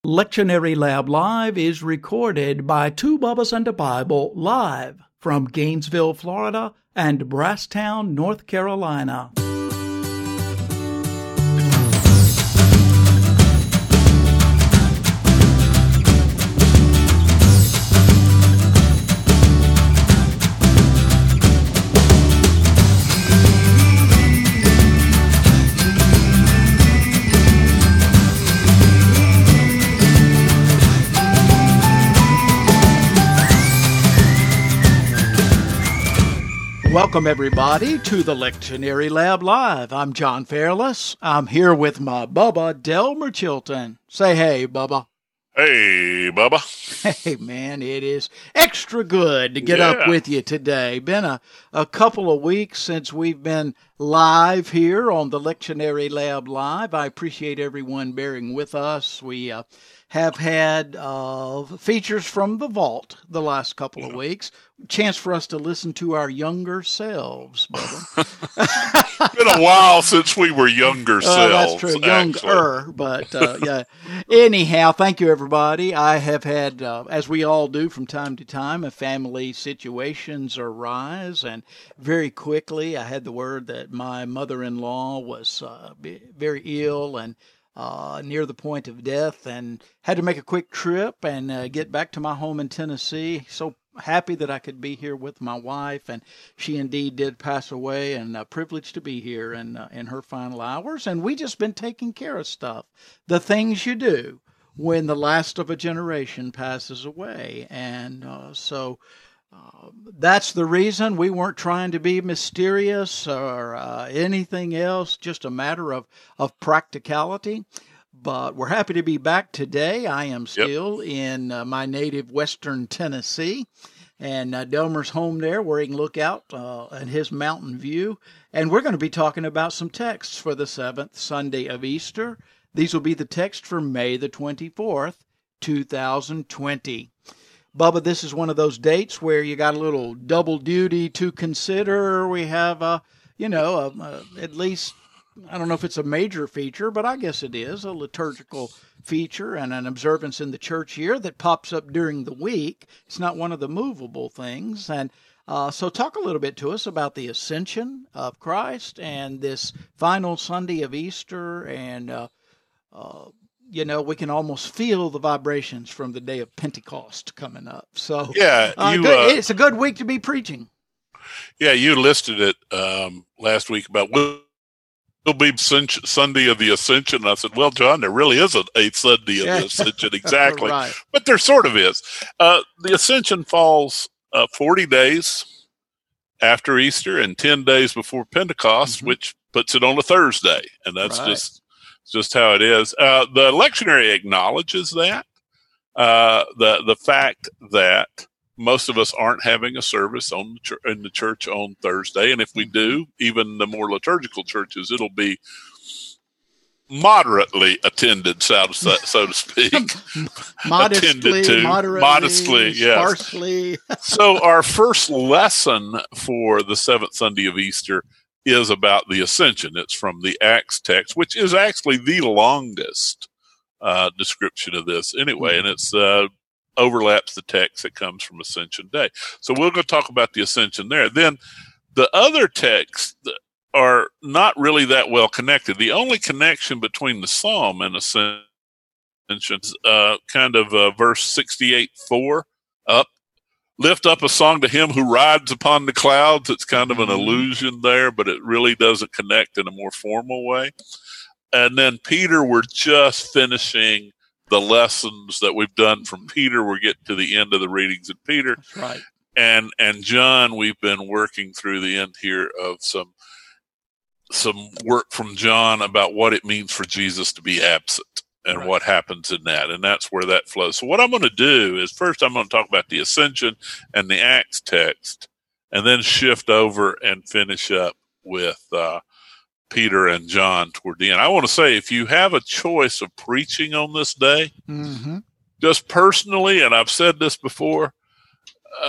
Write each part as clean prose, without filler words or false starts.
Lectionary Lab Live is recorded by Two Bubbas and a Bible live from Gainesville, Florida and Brasstown, North Carolina. Welcome, everybody, to the Lectionary Lab Live. I'm John Fairless. I'm here with my Bubba, Delmer Chilton. Say hey, Bubba. Hey, Bubba. Hey, man, it is extra good to get up with you today. Been a couple of weeks since we've been live here on the Lectionary Lab Live. I appreciate everyone bearing with us. We have had features from the vault the last couple of weeks. Chance for us to listen to our younger selves, Bubba. Been a while since we were younger selves. That's true, younger, but yeah. Anyhow, thank you, everybody. I have had, as we all do from time to time, family situations arise, and very quickly I had the word that my mother-in-law was very ill and near the point of death, and had to make a quick trip and get back to my home in Tennessee. So happy that I could be here with my wife, and she indeed did pass away, and privileged to be here in her final hours. And we just been taking care of stuff, the things you do when the last of a generation passes away. And so that's the reason. We weren't trying to be mysterious or anything else, just a matter of practicality. But we're happy to be back today. I am still in my native western Tennessee, and Delmer's home there where he can look out at his mountain view. And we're going to be talking about some texts for the 7th Sunday of Easter. These will be the text for May the 24th, 2020. Bubba, this is one of those dates where you got a little double duty to consider. We have, at least, I don't know if it's a major feature, but I guess it is, a liturgical feature and an observance in the church year that pops up during the week. It's not one of the movable things. And so talk a little bit to us about the ascension of Christ and this final Sunday of Easter. And, we can almost feel the vibrations from the day of Pentecost coming up. So it's a good week to be preaching. Yeah, you listed it last week about will be Sunday of the Ascension. And I said, well, John, there really isn't a Sunday of the Ascension exactly, right. But there sort of is. The Ascension falls 40 days after Easter and 10 days before Pentecost, which puts it on a Thursday. And that's just how it is. The lectionary acknowledges that, the fact that most of us aren't having a service in the church on Thursday. And if we do, even the more liturgical churches, it'll be moderately attended, so to speak. Modestly, yes. Sparsely. So our first lesson for the 7th Sunday of Easter is about the Ascension. It's from the Acts text, which is actually the longest description of this anyway. And it's overlaps the text that comes from Ascension Day. So we're going to talk about the Ascension there. Then the other texts are not really that well connected. The only connection between the Psalm and Ascension is verse 68:4 up. Lift up a song to him who rides upon the clouds. It's kind of an allusion there, but it really doesn't connect in a more formal way. And then Peter, we're just finishing the lessons that we've done from Peter. We're getting to the end of the readings in Peter. That's right. And John, we've been working through the end here of some work from John about what it means for Jesus to be absent and what happens in that. And that's where that flows. So what I'm going to do is first I'm going to talk about the Ascension and the Acts text, and then shift over and finish up with Peter and John toward the end. I want to say, if you have a choice of preaching on this day, just personally, and I've said this before,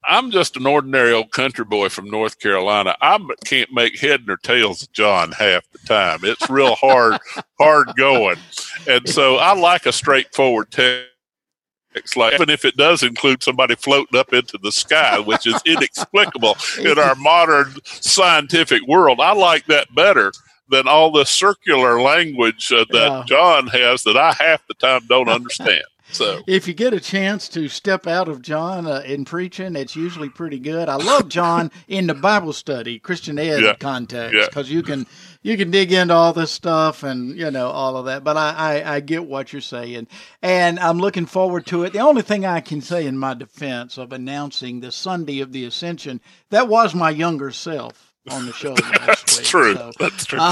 I'm just an ordinary old country boy from North Carolina. I can't make head nor tails of John half the time. It's real hard going. And so I like a straightforward text. Like, even if it does include somebody floating up into the sky, which is inexplicable in our modern scientific world, I like that better than all the circular language that John has that I half the time don't understand. So, if you get a chance to step out of John in preaching, it's usually pretty good. I love John in the Bible study, Christian ed context, because you can dig into all this stuff and all of that. But I get what you're saying, and I'm looking forward to it. The only thing I can say in my defense of announcing the Sunday of the Ascension, that was my younger self on the show last week. True. So, that's true.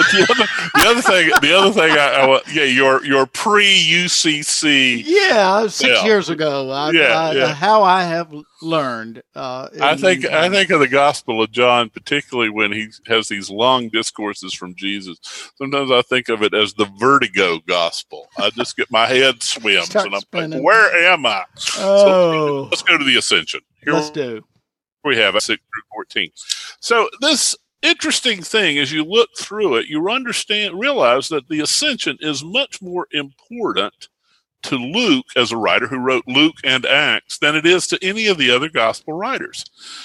The other thing, your pre-UCC. Yeah, 6 years ago. How I have learned. I think of the Gospel of John, particularly when he has these long discourses from Jesus. Sometimes I think of it as the vertigo gospel. I just get my head swims and I'm like, where am I? Oh. So let's go to the Ascension. Let's do. We have 6 through 14. So this interesting thing, as you look through it, you realize that the Ascension is much more important to Luke as a writer who wrote Luke and Acts than it is to any of the other gospel writers.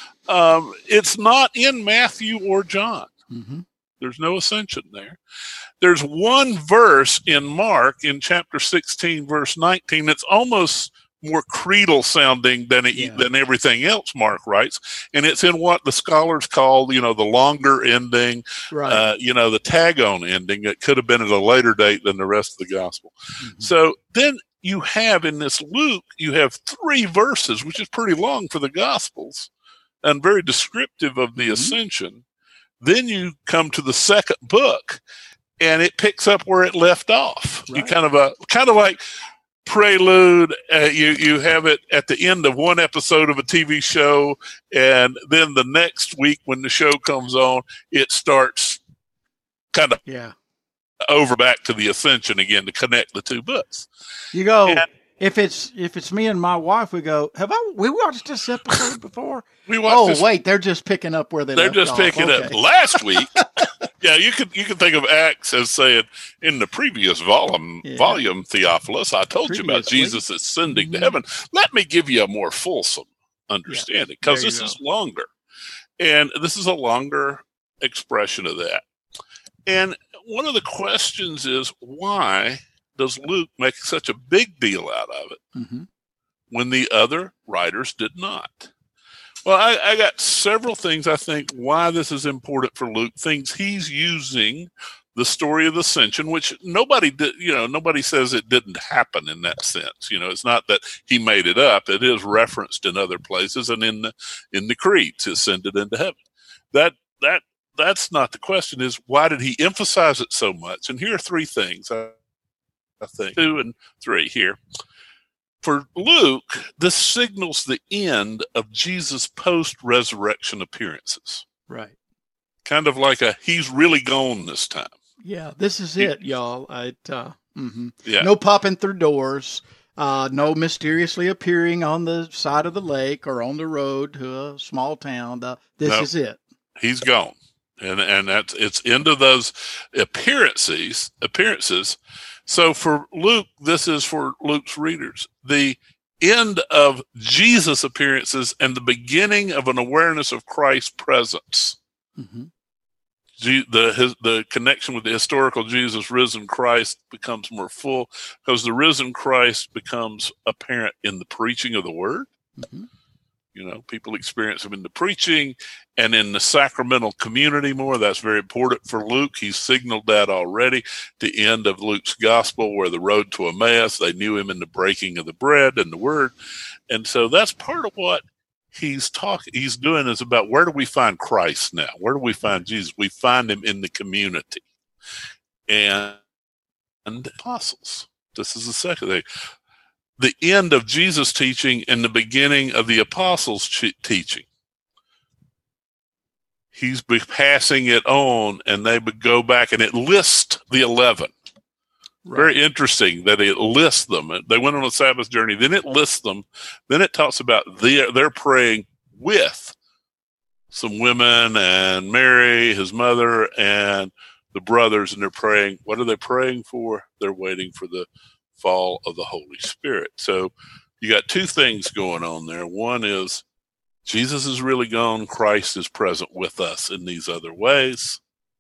It's not in Matthew or John. Mm-hmm. There's no Ascension there. There's one verse in Mark in chapter 16, verse 19. That's almost more creedal sounding than everything else Mark writes, and it's in what the scholars call the longer ending, right. The tag-on ending. It could have been at a later date than the rest of the gospel. Mm-hmm. So then you have in this Luke, you have 3 verses, which is pretty long for the gospels and very descriptive of the Ascension. Then you come to the second book and it picks up where it left off. Right. You kind of like prelude, you have it at the end of one episode of a TV show, and then the next week when the show comes on, it starts kind of over back to the Ascension again to connect the 2 books. You go, and if it's me and my wife, we go, we watched this episode before? Wait, they're just picking up where they're just picking up. Last week, you can think of Acts as saying, in the previous volume, Theophilus, I told you about Jesus ascending to heaven. Let me give you a more fulsome understanding, because this is longer. And this is a longer expression of that. And one of the questions is, why does Luke make such a big deal out of it when the other writers did not? Well, I got several things I think why this is important for Luke, things he's using the story of the Ascension, which nobody says it didn't happen in that sense. It's not that he made it up. It is referenced in other places and in the creeds, ascended into heaven. That's not the question. Is why did he emphasize it so much? And here are 3 things, I think, 2 and 3 here. For Luke, this signals the end of Jesus' post-resurrection appearances. Right. Kind of like he's really gone this time. Yeah, this is it, y'all. No popping through doors, no mysteriously appearing on the side of the lake or on the road to a small town. This is it. He's gone. And it's into those appearances. So for Luke, this is for Luke's readers, the end of Jesus' appearances and the beginning of an awareness of Christ's presence. Mm-hmm. The connection with the historical Jesus, risen Christ, becomes more full because the risen Christ becomes apparent in the preaching of the word. Mm-hmm. People experience him in the preaching and in the sacramental community more. That's very important for Luke. He's signaled that already. The end of Luke's gospel, where the road to Emmaus, they knew him in the breaking of the bread and the word. And so that's part of what he's doing is about, where do we find Christ now? Where do we find Jesus? We find him in the community and apostles. This is the second thing. The end of Jesus' teaching and the beginning of the apostles' teaching. He's passing it on, and they would go back, and it lists the 11. Right. Very interesting that it lists them. They went on a Sabbath journey, then it lists them. Then it talks about they're praying with some women and Mary, his mother, and the brothers, and they're praying. What are they praying for? They're waiting for the fall of the Holy Spirit. So you got two things going on there. One is Jesus is really gone. Christ is present with us in these other ways.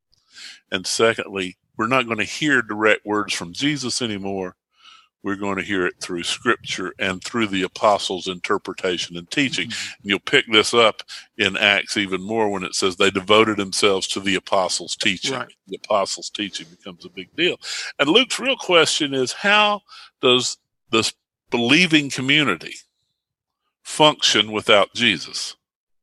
And secondly, we're not going to hear direct words from Jesus anymore. We're going to hear it through Scripture and through the apostles' interpretation and teaching. And you'll pick this up in Acts even more when it says they devoted themselves to the apostles' teaching. Right. The apostles' teaching becomes a big deal. And Luke's real question is, how does this believing community function without Jesus?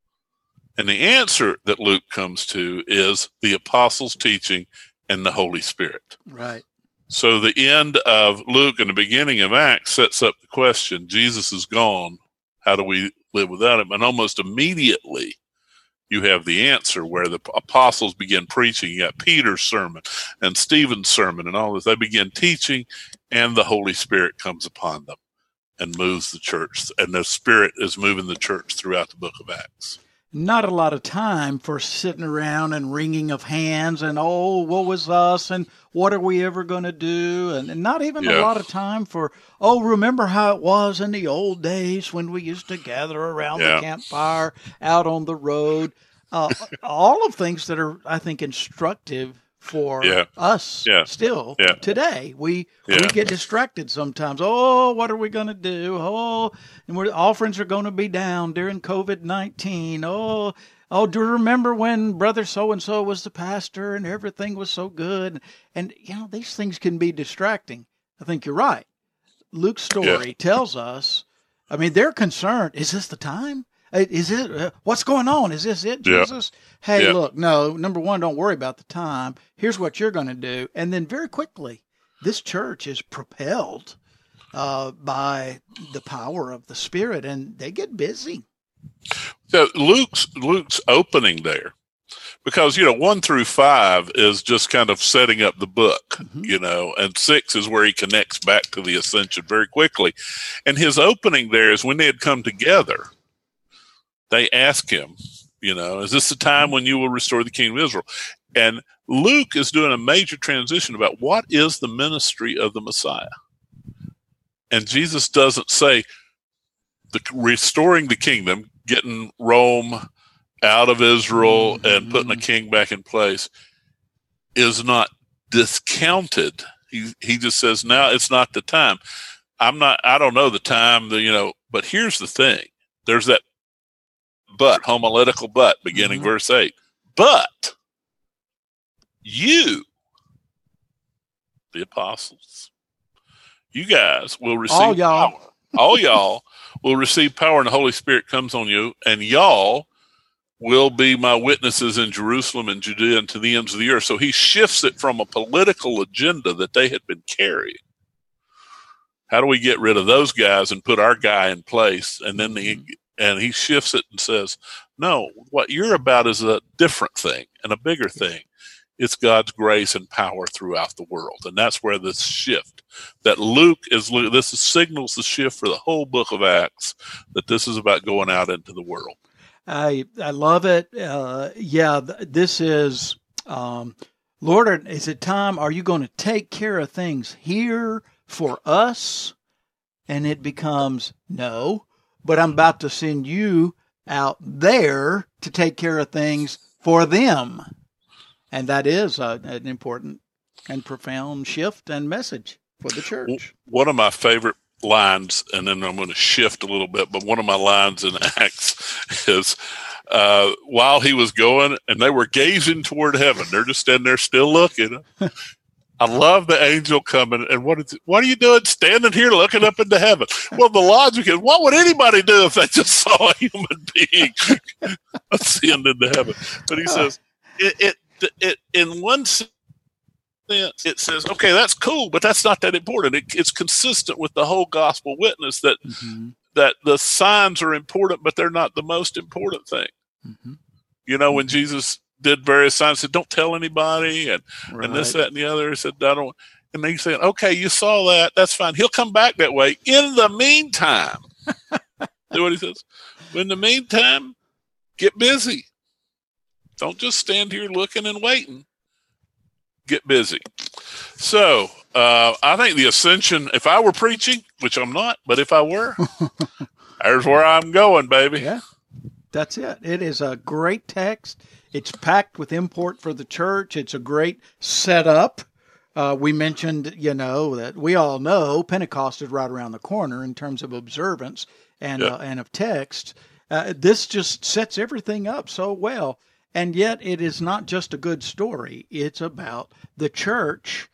And the answer that Luke comes to is the apostles' teaching and the Holy Spirit. Right. So the end of Luke and the beginning of Acts sets up the question, Jesus is gone. How do we live without him? And almost immediately you have the answer where the apostles begin preaching. You got Peter's sermon and Stephen's sermon and all this. They begin teaching, and the Holy Spirit comes upon them and moves the church. And the Spirit is moving the church throughout the book of Acts. Not a lot of time for sitting around and wringing of hands and, oh, what was us and what are we ever going to do? And not even a lot of time for, oh, remember how it was in the old days when we used to gather around the campfire out on the road. All of things that are, I think, instructive for us still today. We get distracted sometimes. Oh, what are we going to do? Oh, and offerings are going to be down during COVID-19. Oh, do you remember when brother so-and-so was the pastor and everything was so good? And, these things can be distracting. I think you're right. Luke's story tells us, they're concerned. Is this the time? Is it, what's going on? Is this it, Jesus? Hey, look, no, number one, don't worry about the time. Here's what you're going to do. And then very quickly, this church is propelled by the power of the Spirit, and they get busy. So Luke's opening there, because, 1 through 5 is just kind of setting up the book, and 6 is where he connects back to the ascension very quickly. And his opening there is when they had come together. They ask him, is this the time when you will restore the kingdom of Israel? And Luke is doing a major transition about what is the ministry of the Messiah. And Jesus doesn't say restoring the kingdom, getting Rome out of Israel and putting a king back in place is not discounted. He just says, now it's not the time. I don't know the time, but here's the thing. There's that but, homiletical but, beginning verse 8. But you, the apostles, you guys will receive power. All y'all will receive power, and the Holy Spirit comes on you, and y'all will be my witnesses in Jerusalem and Judea and to the ends of the earth. So he shifts it from a political agenda that they had been carrying. How do we get rid of those guys and put our guy in place? And then he shifts it and says, no, what you're about is a different thing and a bigger thing. It's God's grace and power throughout the world. And that's where this shift that this signals the shift for the whole book of Acts, that this is about going out into the world. I love it. This is, Lord, is it time? Are you going to take care of things here for us? And it becomes, no, but I'm about to send you out there to take care of things for them. And that is an important and profound shift and message for the church. One of my favorite lines, and then I'm going to shift a little bit, but one of my lines in Acts is, while he was going, and they were gazing toward heaven, they're just standing there still looking. I love the angel coming, and what are you doing standing here looking up into heaven? Well, the logic is, what would anybody do if they just saw a human being ascend into heaven? But he says, it in one sense, it says, okay, that's cool, but that's not that important. It's consistent with the whole gospel witness that that the signs are important, but they're not the most important thing. When Jesus did various signs, said, don't tell anybody, and this, that, and the other. He said, I don't. And they said, okay, you saw that. That's fine. He'll come back that way. In the meantime, see what he says? In the meantime, Get busy. Don't just stand here looking and waiting. Get busy. So I think the ascension, if I were preaching, which I'm not, but if I were, there's where I'm going, baby. Yeah, that's it. It is a great text. It's packed with import for the church. It's a great setup. We mentioned, that we all know Pentecost is right around the corner in terms of observance and of text. This just sets everything up so well. And yet it is not just a good story. It's about the church,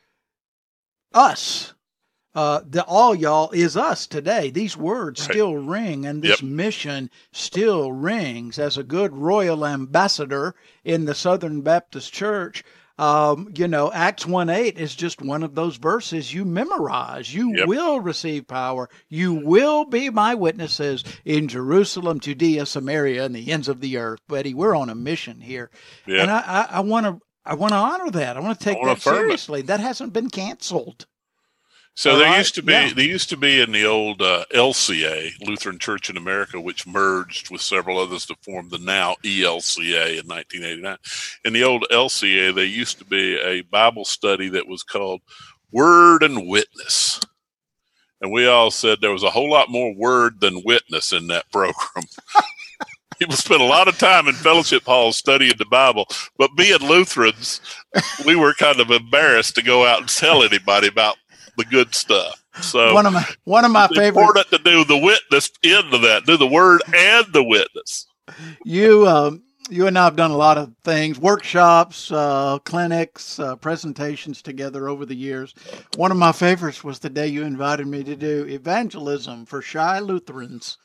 us. The all y'all is us today. These words still ring, and this mission still rings. As a good royal ambassador in the Southern Baptist Church, Acts 1:8 is just one of those verses you memorize. You will receive power. You will be my witnesses in Jerusalem, Judea, Samaria, and the ends of the earth. Buddy, we're on a mission here. Yep. And I want to honor that. I want to take that seriously. That hasn't been canceled. So there used to be in the old LCA, Lutheran Church in America, which merged with several others to form the now ELCA in 1989. In the old LCA, there used to be a Bible study that was called Word and Witness. And we all said there was a whole lot more word than witness in that program. People spent a lot of time in fellowship halls studying the Bible, but being Lutherans, we were kind of embarrassed to go out and tell anybody about the good stuff. So one of my favorite. Important to do the witness end of that. Do the word and the witness. You and I have done a lot of things, workshops, clinics, presentations together over the years. One of my favorites was the day you invited me to do evangelism for shy Lutherans.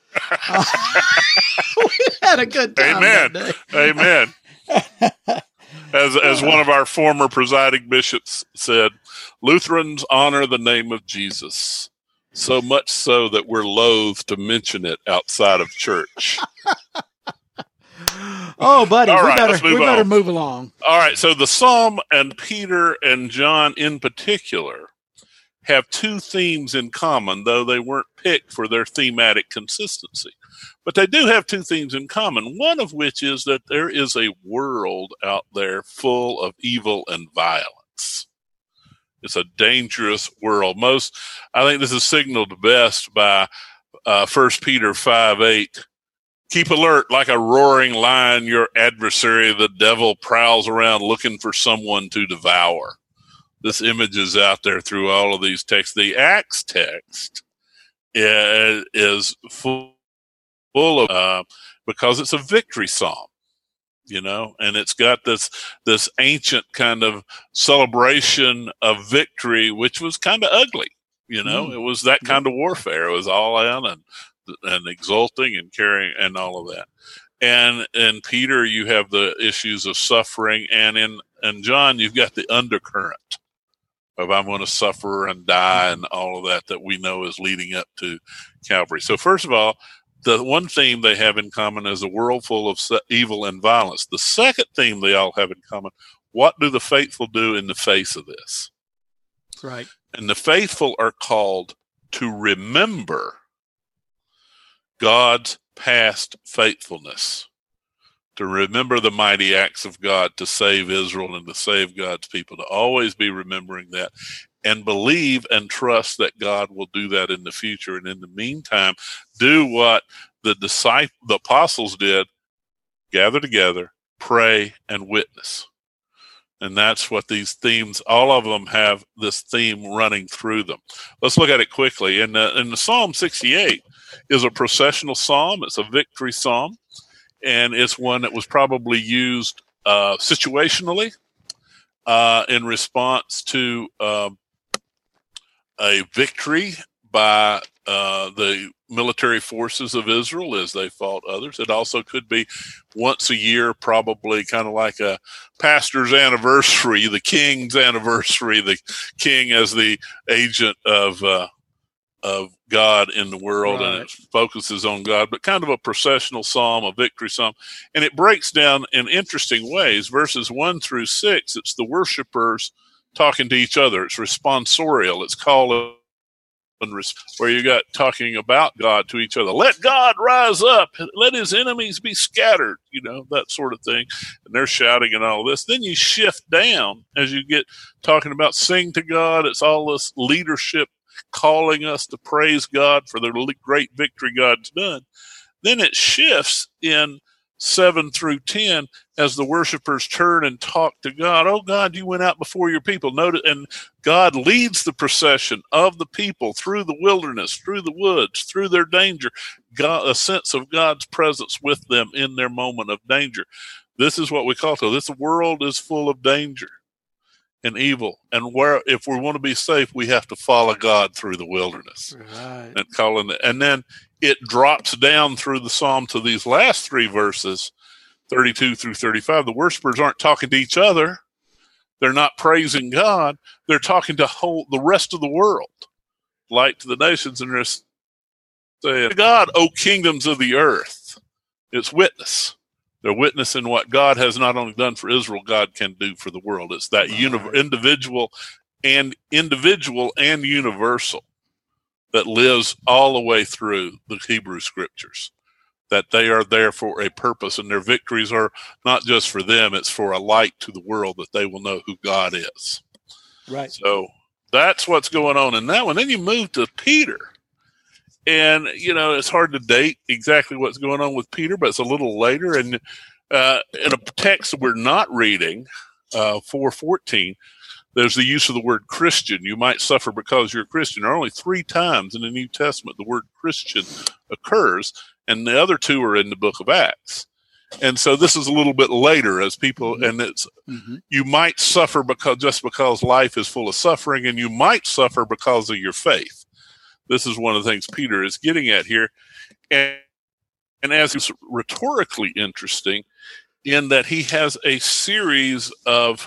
We had a good time that day. Amen. As one of our former presiding bishops said, Lutherans honor the name of Jesus, so much so that we're loath to mention it outside of church. Oh, buddy, we better move along. All right, so the Psalm and Peter and John in particular have two themes in common, though they weren't picked for their thematic consistency. But they do have two themes in common, one of which is that there is a world out there full of evil and violence. It's a dangerous world. I think this is signaled best by 1 Peter 5:8. Keep alert like a roaring lion, your adversary, the devil, prowls around looking for someone to devour. This image is out there through all of these texts. The Acts text is full of, because it's a victory psalm, and it's got this ancient kind of celebration of victory, which was kind of ugly. It was that kind of warfare. It was all in and exulting and carrying and all of that. And in Peter, you have the issues of suffering, and in John, you've got the undercurrent of I'm going to suffer and die and all of that we know is leading up to Calvary. So first of all, the one theme they have in common is a world full of evil and violence. The second theme they all have in common, what do the faithful do in the face of this? Right. And the faithful are called to remember God's past faithfulness, to remember the mighty acts of God to save Israel and to save God's people, to always be remembering that and believe and trust that God will do that in the future. And in the meantime, do what the apostles did, gather together, pray, and witness. And that's what these themes, all of them have this theme running through them. Let's look at it quickly. In the Psalm 68 is a processional psalm. It's a victory psalm. And it's one that was probably used situationally in response to a victory by the military forces of Israel as they fought others. It also could be once a year, probably kind of like a pastor's anniversary, the king's anniversary, the king as the agent of God in the world, right. And it focuses on God, but kind of a processional psalm, a victory psalm. And it breaks down in interesting ways. Verses 1-6, it's the worshipers talking to each other. It's responsorial. It's calling where you got talking about God to each other. Let God rise up. Let his enemies be scattered, that sort of thing. And they're shouting and all this. Then you shift down as you get talking about sing to God. It's all this leadership calling us to praise God for the great victory God's done. Then it shifts in 7 through 10 as the worshipers turn and talk to God. Oh, God, you went out before your people. Notice, and God leads the procession of the people through the wilderness, through the woods, through their danger. God, a sense of God's presence with them in their moment of danger. This is what we call it. This world is full of danger and evil. And if we want to be safe, we have to follow God through the wilderness. Right. And then it drops down through the psalm to these last 3 verses, 32 through 35. The worshipers aren't talking to each other. They're not praising God. They're talking to the rest of the world, light to the nations, and they're saying, God, O kingdoms of the earth. It's witness. They're witnessing what God has not only done for Israel, God can do for the world. It's that individual and universal that lives all the way through the Hebrew scriptures, that they are there for a purpose, and their victories are not just for them, it's for a light to the world that they will know who God is. Right. So that's what's going on in that one. Then you move to Peter. And, it's hard to date exactly what's going on with Peter, but it's a little later. And in a text that we're not reading, 4:14, there's the use of the word Christian. You might suffer because you're a Christian. There are only 3 times in the New Testament the word Christian occurs, and the other 2 are in the book of Acts. And so this is a little bit later as people, and it's, you might suffer because life is full of suffering, and you might suffer because of your faith. This is one of the things Peter is getting at here. And as it's rhetorically interesting in that he has a series of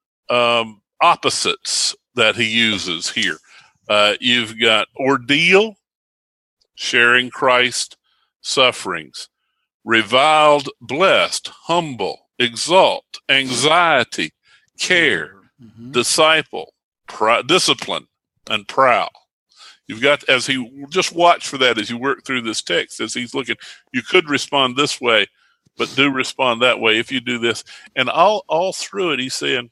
opposites that he uses here. You've got ordeal, sharing Christ's sufferings, reviled, blessed, humble, exalt, anxiety, care, disciple, discipline, and prowl. You've got, as he just watch for that as you work through this text, as he's looking, you could respond this way, but do respond that way if you do this. And all through it, he's saying,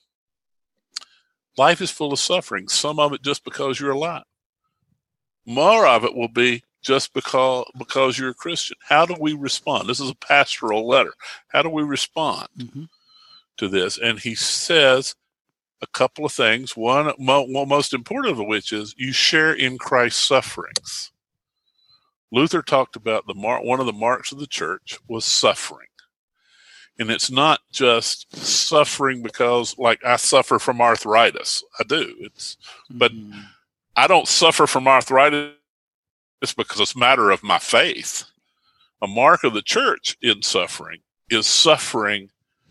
life is full of suffering, some of it just because you're alive. More of it will be just because you're a Christian. How do we respond? This is a pastoral letter. How do we respond to this? And he says a couple of things. One, most important of which is you share in Christ's sufferings. Luther talked about one of the marks of the church was suffering. And it's not just suffering because, like, I suffer from arthritis. I do. But I don't suffer from arthritis because it's a matter of my faith. A mark of the church in suffering is suffering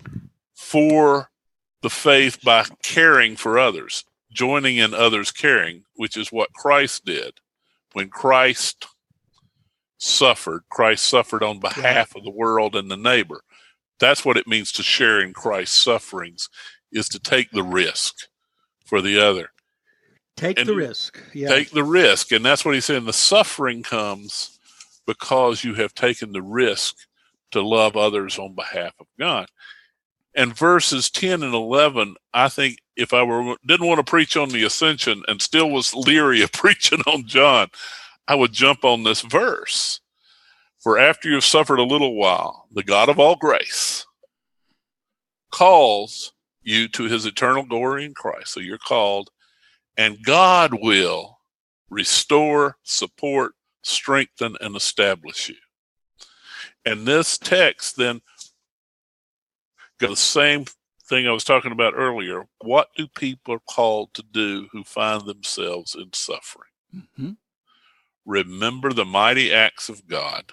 for the faith by caring for others, joining in others' caring, which is what Christ did. When Christ suffered on behalf of the world and the neighbor. That's what it means to share in Christ's sufferings, is to take the risk for the other. Take the risk. Yeah. Take the risk. And that's what he's saying. The suffering comes because you have taken the risk to love others on behalf of God. And verses 10 and 11, I think if I didn't want to preach on the ascension and still was leery of preaching on John, I would jump on this verse. For after you have suffered a little while, the God of all grace calls you to his eternal glory in Christ. So you're called, and God will restore, support, strengthen, and establish you. And this text then got the same thing I was talking about earlier. What do people called to do who find themselves in suffering? Remember the mighty acts of God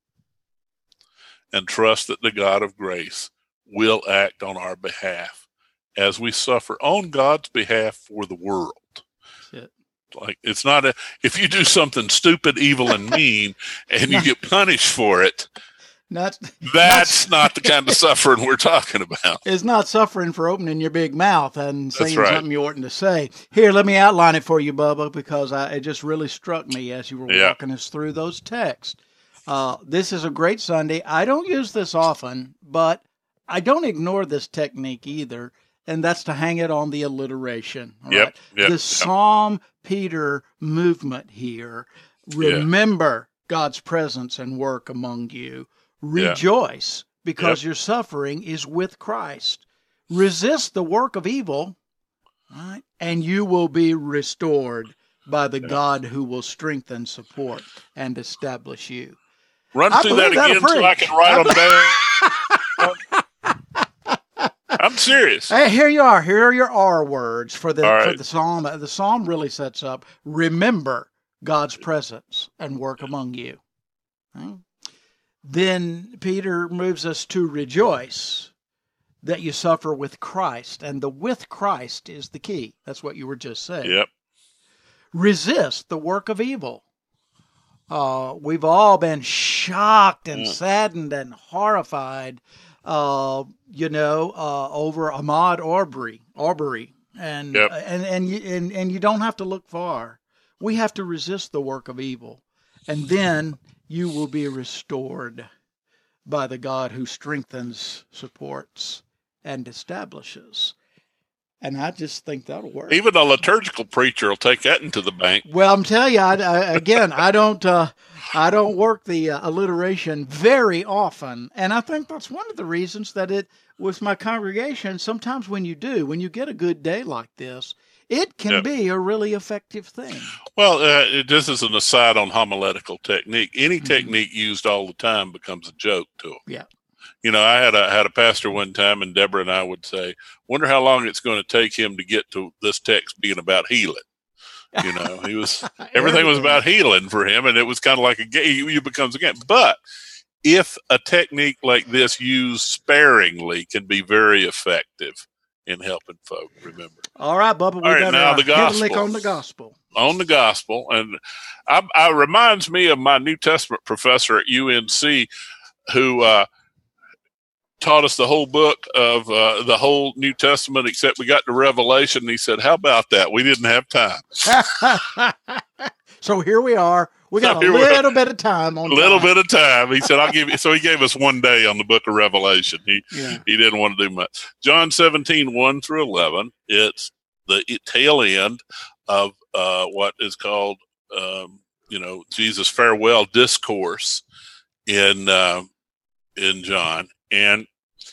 and trust that the God of grace will act on our behalf as we suffer on God's behalf for the world. Like, it's not if you do something stupid, evil, and mean and you get punished for it, That's not the kind of suffering we're talking about. It's not suffering for opening your big mouth and saying something you oughtn't to say. Here, let me outline it for you, Bubba, because it just really struck me as you were walking us through those texts. This is a great Sunday. I don't use this often, but I don't ignore this technique either, and that's to hang it on the alliteration. Right? The Psalm Peter movement here. Remember God's presence and work among you. Rejoice because your suffering is with Christ. Resist the work of evil, right? And you will be restored by the God who will strengthen, support, and establish you. Run through that again so I can write them down. I'm serious. Hey, here you are. Here are your R words for the psalm. The psalm really sets up, remember God's presence and work among you. Right? Then Peter moves us to rejoice that you suffer with Christ. And the with Christ is the key. That's what you were just saying. Yep. Resist the work of evil. We've all been shocked and saddened and horrified, over Ahmaud Arbery. And you don't have to look far. We have to resist the work of evil. And then you will be restored by the God who strengthens, supports, and establishes. And I just think that'll work. Even a liturgical preacher will take that into the bank. Well, I'm telling you, I don't work the alliteration very often, and I think that's one of the reasons that with my congregation, sometimes when you get a good day like this, it can be a really effective thing. Well, just as an aside on homiletical technique, any technique used all the time becomes a joke to them. Yeah. I had a pastor one time, and Deborah and I would say, "Wonder how long it's going to take him to get to this text being about healing." He was everything was about healing for him, and it was kind of like it becomes a game. But if a technique like this used sparingly can be very effective in helping folk remember. All right, Bubba. The gospel. Lick on the gospel. On the gospel, and I reminds me of my New Testament professor at UNC, who taught us the whole book of the whole New Testament, except we got to Revelation. And he said, "How about that? We didn't have time." So here we are. We got a little bit of time on. Bit of time. He said, "I'll give you." So he gave us one day on the book of Revelation. He didn't want to do much. John 17, 1-11. It's the tail end of what is called, Jesus' farewell discourse in John. And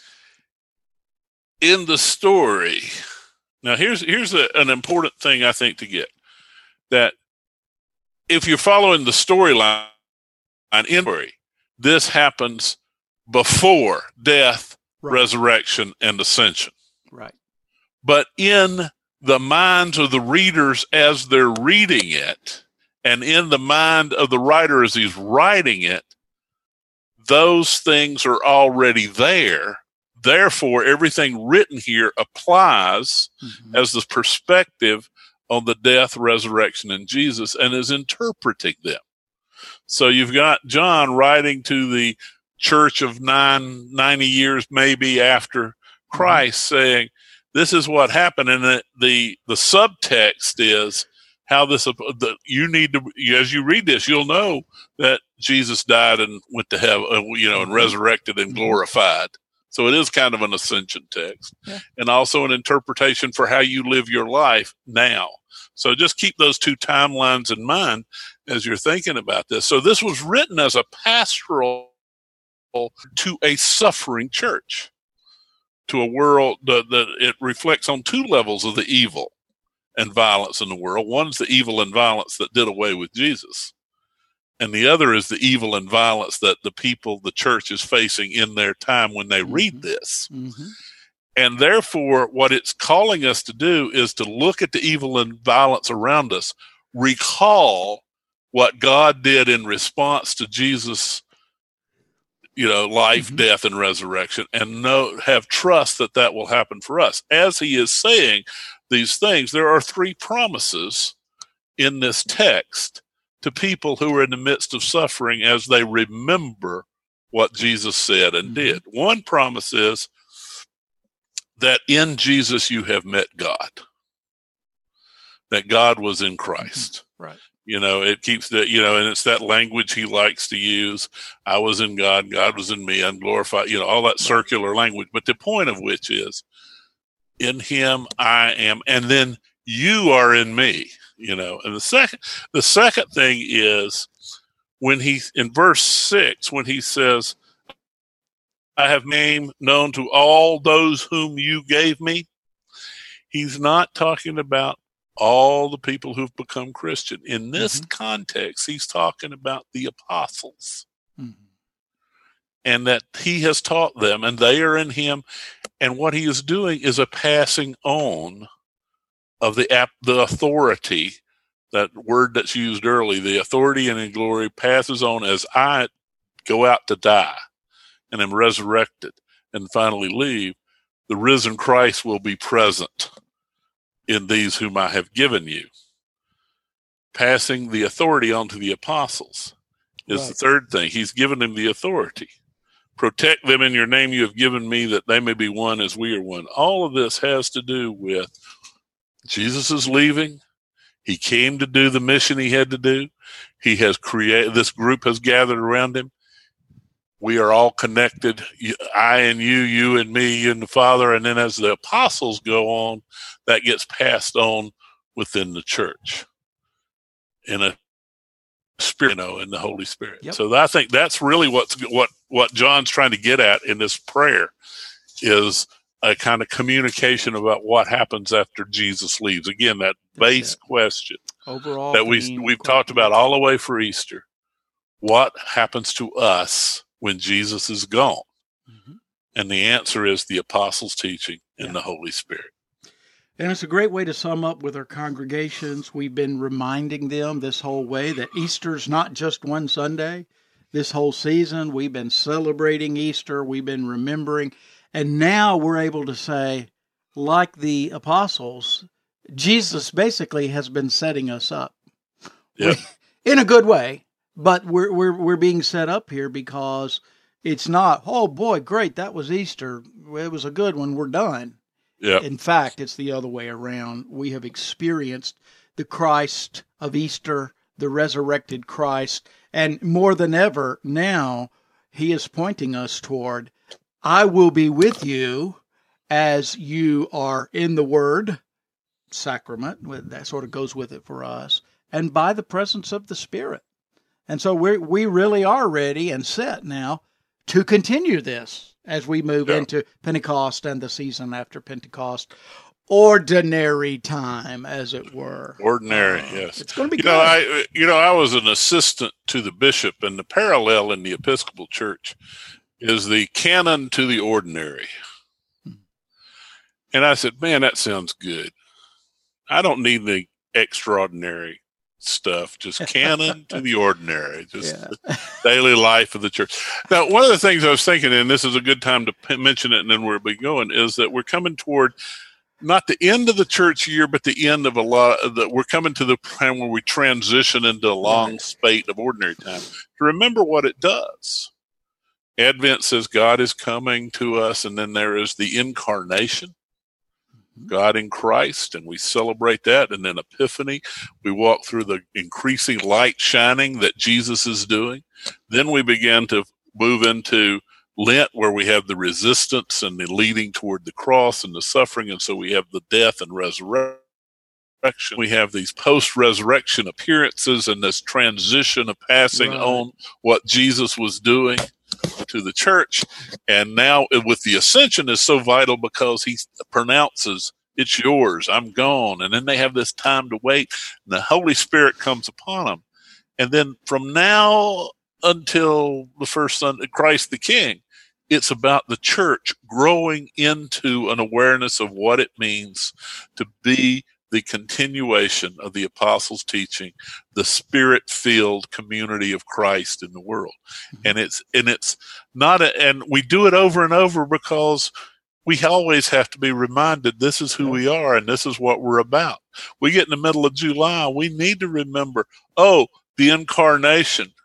in the story, now here's an important thing I think to get, that if you're following the storyline in story, this happens before death, resurrection, and ascension. Right. But in the minds of the readers as they're reading it, and in the mind of the writer as he's writing it, those things are already there. Therefore, everything written here applies as the perspective on the death, resurrection, and Jesus, and is interpreting them. So you've got John writing to the church of 90 years maybe after Christ, saying, this is what happened. And the subtext is how this, you need to, as you read this, you'll know that Jesus died and went to heaven, and resurrected and glorified. So it is kind of an ascension text, and also an interpretation for how you live your life now. So just keep those two timelines in mind as you're thinking about this. So this was written as a pastoral to a suffering church, to a world that it reflects on two levels of the evil and violence in the world. One's the evil and violence that did away with Jesus, and the other is the evil and violence that the church is facing in their time when they read this. And therefore, what it's calling us to do is to look at the evil and violence around us, recall what God did in response to Jesus' life, death, and resurrection, and have trust that will happen for us. As he is saying these things, there are three promises in this text to people who are in the midst of suffering as they remember what Jesus said and did. One promise is that in Jesus you have met God, that God was in Christ. Right. It keeps and it's that language he likes to use. I was in God, God was in me, I'm glorified, all that circular language. But the point of which is, in him I am, and then you are in me, And the second thing is when in verse 6, when he says, I have name known to all those whom you gave me, he's not talking about all the people who've become Christian. In this context, he's talking about the apostles, and that he has taught them, and they are in him. And what he is doing is a passing on of the authority, that word that's used early, the authority and in glory passes on as I go out to die and am resurrected and finally leave. The risen Christ will be present in these whom I have given you. Passing the authority on to the apostles is the third thing. He's given them the authority. Protect them in your name you have given me, that they may be one as we are one. All of this has to do with Jesus is leaving. He came to do the mission he had to do. He has created, this group has gathered around him. We are all connected. I and you and me and the Father. And then as the apostles go on, that gets passed on within the church in a spirit, in the Holy Spirit. Yep. So I think that's really what John's trying to get at in this prayer, is a kind of communication about what happens after Jesus leaves. Again, that base question overall that we've talked about all the way for Easter. What happens to us when Jesus is gone? And the answer is the apostles' teaching and the Holy Spirit. And it's a great way to sum up with our congregations. We've been reminding them this whole way that Easter's not just one Sunday. This whole season, we've been celebrating Easter. We've been remembering. And now we're able to say, like the apostles, Jesus basically has been setting us up. Yep. In a good way, but we're being set up here because it's not, oh boy, great, that was Easter. It was a good one. We're done. Yep. In fact, it's the other way around. We have experienced the Christ of Easter, the resurrected Christ, and more than ever now, he is pointing us toward, I will be with you as you are in the Word, sacrament, that sort of goes with it for us, and by the presence of the Spirit. And so we really are ready and set now to continue this as we move into Pentecost and the season after Pentecost. Ordinary time, as it were. Ordinary, yes. It's going to be good. I was an assistant to the bishop, and the parallel in the Episcopal Church is the canon to the ordinary. And I said, man, that sounds good. I don't need the extraordinary stuff, just canon to the ordinary, just the daily life of the church. Now, one of the things I was thinking, and this is a good time to mention it and then we'll be going, is that we're coming toward not the end of the church year, but the end of we're coming to the time where we transition into a long spate of ordinary time. To remember what it does. Advent says God is coming to us, and then there is the incarnation, God in Christ, and we celebrate that. And then Epiphany, we walk through the increasing light shining that Jesus is doing. Then we begin to move into Lent, where we have the resistance and the leading toward the cross and the suffering. And so we have the death and resurrection. We have these post-resurrection appearances and this transition of passing on what Jesus was doing to the church. And now with the ascension is so vital because he pronounces, it's yours, I'm gone. And then they have this time to wait, and the Holy Spirit comes upon them. And then from now until the first Sunday, Christ the King, it's about the church growing into an awareness of what it means to be the continuation of the apostles' teaching, the Spirit-filled community of Christ in the world. And it's not and we do it over and over because we always have to be reminded this is who we are and this is what we're about. We get in the middle of July, we need to remember, the incarnation,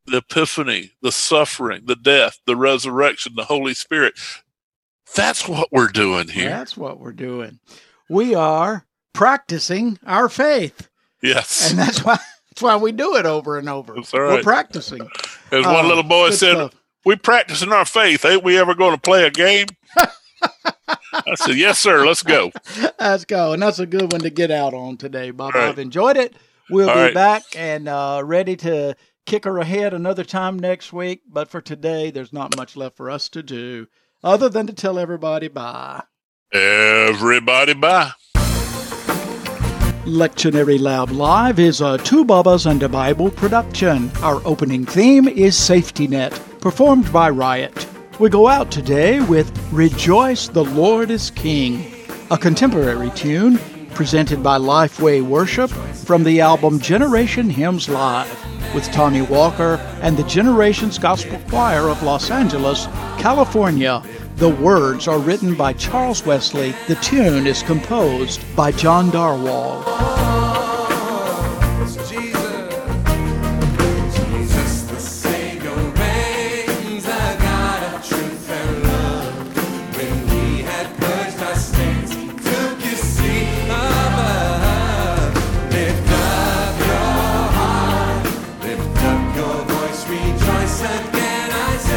the epiphany, the suffering, the death, the resurrection, the Holy Spirit. That's what we're doing here. That's what we're doing. We are practicing our faith. Yes. And that's why we do it over and over. That's all right. We're practicing. As one little boy said, stuff. "We practicing our faith. Ain't we ever going to play a game?" I said, "Yes, sir. Let's go." Let's go. And that's a good one to get out on today, Bob. Right. I've enjoyed it. We'll All be right. back and ready to kick her ahead another time next week. But for today, there's not much left for us to do other than to tell everybody bye. Everybody bye. Lectionary Lab Live is a Two Bubbas and a Bible production. Our opening theme is Safety Net, performed by Riot. We go out today with Rejoice the Lord is King, a contemporary tune presented by Lifeway Worship from the album Generation Hymns Live, with Tommy Walker and the Generations Gospel Choir of Los Angeles, California. The words are written by Charles Wesley. The tune is composed by John Darwall. Jesus the Savior reigns, the God of truth and love. When He had purged our sins, He took His seat above. Lift up your heart, lift up your voice, rejoice again, I